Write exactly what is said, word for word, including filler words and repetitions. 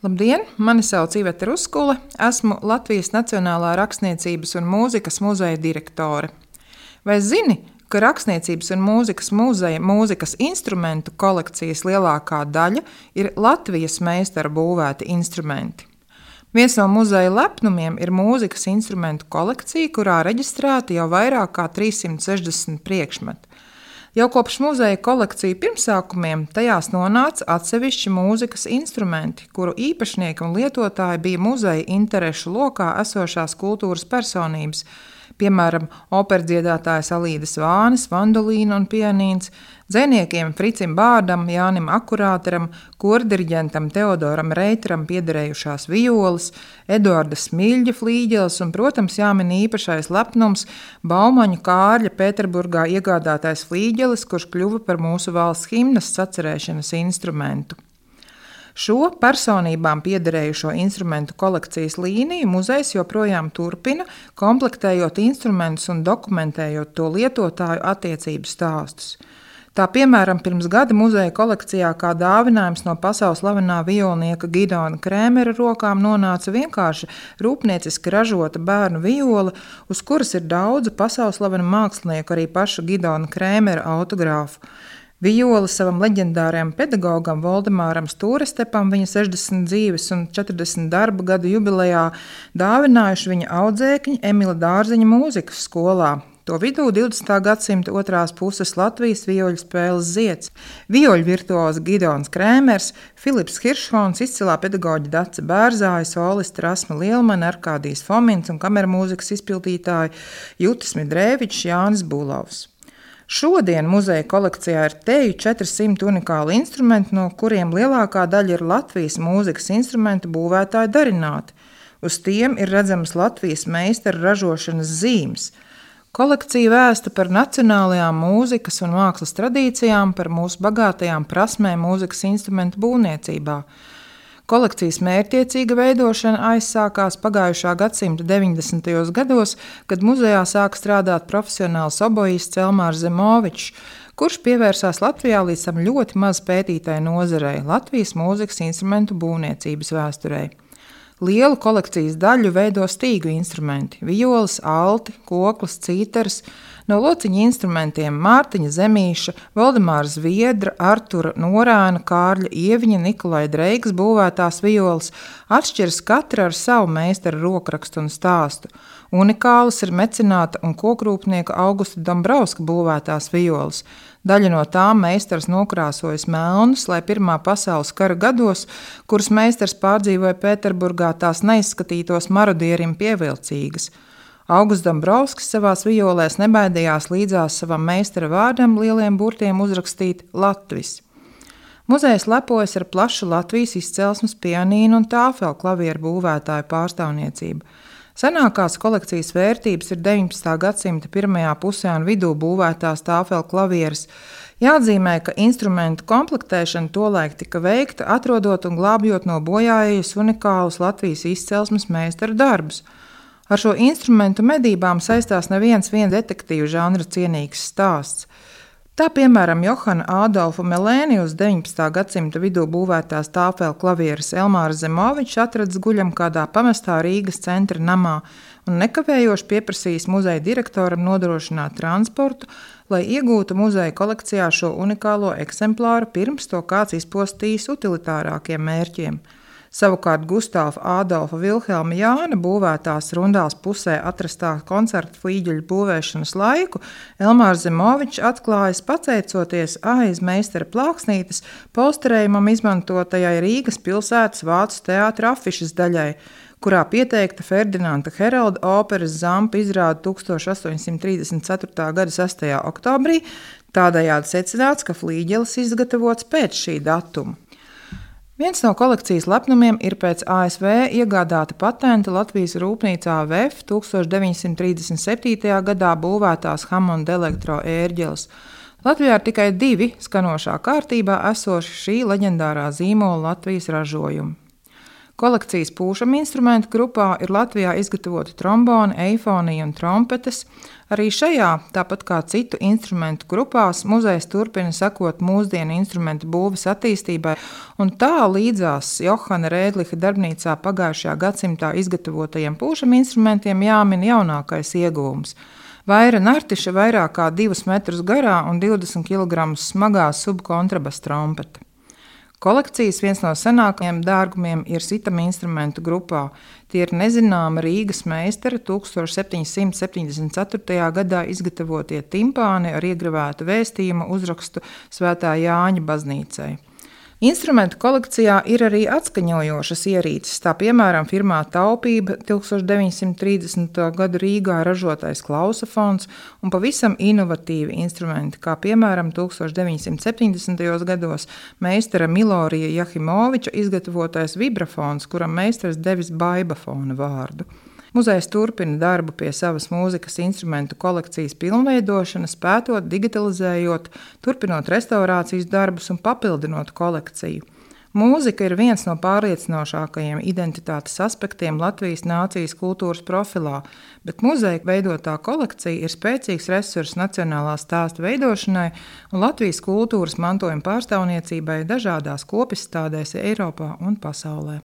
Labdien! Mani sauc Iveta Ruskule, esmu Latvijas Nacionālā rakstniecības un mūzikas muzeja direktore. Vai zini, ka Rakstniecības un mūzikas muzeja mūzikas instrumentu kolekcijas lielākā daļa ir Latvijas meistaru būvēti instrumenti? Viens no muzeja lepnumiem ir mūzikas instrumentu kolekcija, kurā reģistrēti jau vairāk kā trīssimt sešdesmit priekšmeti. Jau kopš muzeja kolekciju pirmsākumiem tajās nonāca atsevišķi mūzikas instrumenti, kuru īpašnieki un lietotāji bija muzeja interešu lokā esošās kultūras personības, piemēram, operdziedātājs Alīdes Vānis, vandolīna un pianīns, dzejniekiem Fricim Bārdam, Jānim Akurāteram, kordiriģentam Teodoram Reiteram piederējušās violas, Eduarda Smilģa flīģeles un, protams, jāmin īpašais lepnums Baumaņu Kārļa Pēterburgā iegādātais flīģelis, kurš kļuva par mūsu valsts himnas sacerēšanas instrumentu. Šo personībām piederējušo instrumentu kolekcijas līniju muzejs joprojām turpina, komplektējot instrumentus un dokumentējot to lietotāju attiecību stāstus. Tā piemēram, pirms gada muzeja kolekcijā kā dāvinājums no pasaules slavenā violnieka Gidona Krēmera rokām nonāca vienkārši rūpnieciski ražota bērnu viola, uz kuras ir daudzu pasaules slavenu mākslinieku, arī paša Gidona Krēmera autogrāfu. Viola savam leģendārajam pedagogam Voldemāram Stūrestepam viņa sešdesmit dzīves un četrdesmit darba gadu jubilejā dāvinājuši viņa audzēkņi Emila Dārziņa mūzikas skolā. To vidū divdesmitā gadsimta otrās puses Latvijas vioļu spēles zieds. Vioļu virtuozi Gidons Krēmers, Filips Hiršhons, izcilā pedagoģa Dace Bērzāja, solisti Rasma Lielmane, Arkādijs Fomins un kameramūzikas izpildītāji Jutis Midrēvičs, Jānis Bulovs. Šodien muzeja kolekcijā ir teju četrsimt unikāli instrumenti, no kuriem lielākā daļa ir Latvijas mūzikas instrumentu būvētāju darināti. Uz tiem ir redzamas Latvijas meistaru ražošanas zīmes. Kolekcija vēsta par nacionālajām mūzikas un mākslas tradīcijām, par mūsu bagātajām prasmēm mūzikas instrumentu būvniecībā. Kolekcijas mērķtiecīga veidošana aizsākās pagājušā gadsimta deviņdesmitajos gados, kad muzejā sāka strādāt profesionāls obojists Elmārs Zemovičs, kurš pievērsās Latvijā līdz tam ļoti maz pētītai nozarei – Latvijas mūzikas instrumentu būvniecības vēsturei. Lielu kolekcijas daļu veido stīgu instrumenti – violas, alti, koklas, cītaras. No lociņa instrumentiem Mārtiņa Zemīša, Valdemāra Zviedra, Artura Norēna, Kārļa Ieviņa, Nikolai Dreigas būvētās violas atšķiras katra ar savu meistaru rokrakstu un stāstu. Unikālas ir mecenāta un kokrūpnieka Augusta Dombrauska būvētās violas. Daļa no tām meistars nokrāsojas melnus, lai Pirmā pasaules kara gados, kuras meistars pārdzīvoja Pēterburgā, tās neizskatītos marodierim pievilcīgas. Augusts Dombrovskis savās violēs nebaidījās līdzās savam meistara vārdam lieliem burtiem uzrakstīt Latvis. Muzejs lepojas ar plašu Latvijas izcelsmes pianīnu un tāfeli klavieru būvētāju pārstāvniecību. Senākās kolekcijas vērtības ir deviņpadsmitā gadsimta pirmajā pusē un vidū būvētās tāfeli klavieres. Jāatzīmē, ka instrumentu komplektēšana tolaik tika veikta, atrodot un glābjot no bojājējas unikālus Latvijas izcelsmes meistaru darbus. Ar šo instrumentu medībām saistās neviens vien detektīvu žanra cienīgs stāsts. Tā, piemēram, Johana Ādolfa Melēnijus deviņpadsmitā gadsimta vidū būvētās tāfeli klavieres Elmārs Zemovičs atrads guļam kādā pamestā Rīgas centra namā un nekavējoši pieprasījis muzeja direktoram nodrošināt transportu, lai iegūtu muzeja kolekcijā šo unikālo eksemplāru pirms to kāds izpostījis utilitārākiem mērķiem. Savukārt Gustavs Ādolfa Vilhelma Jāna būvētās Rundāls pusē atrastā koncerta flīģeļu būvēšanas laiku Elmārs Zemovičs atklājas pateicoties aiz meistara plāksnītes polsterējumam izmantotajai Rīgas pilsētas Vācu teātra afišas daļai, kurā pieteikta Ferdinanda Herolda operas Zampa izrāde tūkstoš astoņsimt trīsdesmit ceturtā gada sestajā oktobrī, tādējādi secināts, ka flīģelis izgatavots pēc šī datuma. Viens no kolekcijas lepnumiem ir pēc A S V iegādāta patenta Latvijas rūpnīcā V E F tūkstoš deviņsimt trīsdesmit septītajā gadā būvētās Hammond elektro ērģeles. Latvijā ir tikai divi skanošā kārtībā esoši šī leģendārā zīmola Latvijas ražojumi. Kolekcijas pūšam instrumentu grupā ir Latvijā izgatavoti tromboni, eifonija un trompetes. Arī šajā, tāpat kā citu instrumentu grupās, muzejs turpina sekot mūsdienu instrumentu būves attīstībai, un tā līdzās Johana Rēdliha darbnīcā pagājušajā gadsimtā izgatavotajiem pūšam instrumentiem jāmin jaunākais ieguvums. Vaira nartiša vairāk kā divus metrus garā un divdesmit kilogramus smagā subkontrabasa trompete. Kolekcijas viens no senākajiem dārgumiem ir sitam instrumentu grupā. Tie ir nezināma Rīgas meistara tūkstoš septiņsimt septiņdesmit ceturtajā gadā izgatavotie timpāni ar iegravētu vēstījumu uzrakstu Svētā Jāņa baznīcai. Instrumentu kolekcijā ir arī atskaņojošas ierīces, tā piemēram firmā Taupība tūkstoš deviņsimt trīsdesmito gadu Rīgā ražotais klausafons un pavisam inovatīvi instrumenti, kā piemēram tūkstoš deviņsimt septiņdesmitajos gados meistara Milorija Jahimoviča izgatavotais vibrafons, kuram meistars devis baibafona vārdu. Muzejs turpina darbu pie savas mūzikas instrumentu kolekcijas pilnveidošanas, pētot, digitalizējot, turpinot restaurācijas darbus un papildinot kolekciju. Mūzika ir viens no pārliecinošākajiem identitātes aspektiem Latvijas nācijas kultūras profilā, bet muzeja veidotā kolekcija ir spēcīgs resurss nacionālā stāsta veidošanai un Latvijas kultūras mantojuma pārstāvniecībai dažādās kopizstādēs Eiropā un pasaulē.